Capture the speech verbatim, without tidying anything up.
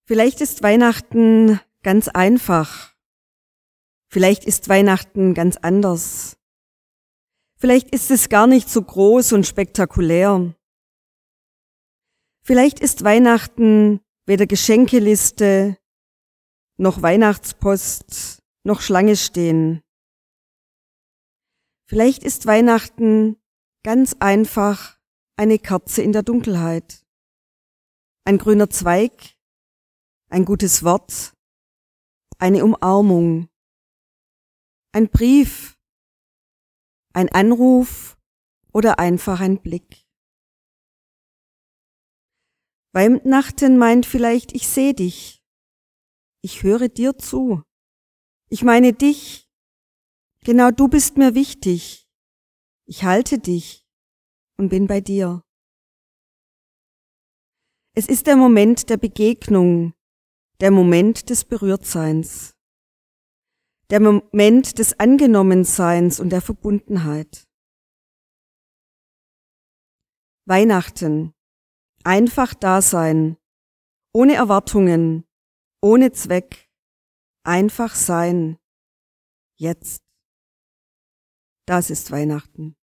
Vielleicht ist Weihnachten ganz einfach. Vielleicht ist Weihnachten ganz anders. Vielleicht ist es gar nicht so groß und spektakulär. Vielleicht ist Weihnachten weder Geschenkeliste, noch Weihnachtspost, noch Schlange stehen. Vielleicht ist Weihnachten ganz einfach eine Kerze in der Dunkelheit, ein grüner Zweig, ein gutes Wort, eine Umarmung, ein Brief, ein Anruf oder einfach ein Blick. Weihnachten meint vielleicht, ich sehe dich, ich höre dir zu, ich meine dich, genau du bist mir wichtig, ich halte dich und bin bei dir. Es ist der Moment der Begegnung, der Moment des Berührtseins, der Moment des Angenommenseins und der Verbundenheit. Weihnachten, einfach da sein, ohne Erwartungen, ohne Zweck, einfach sein, jetzt. Das ist Weihnachten.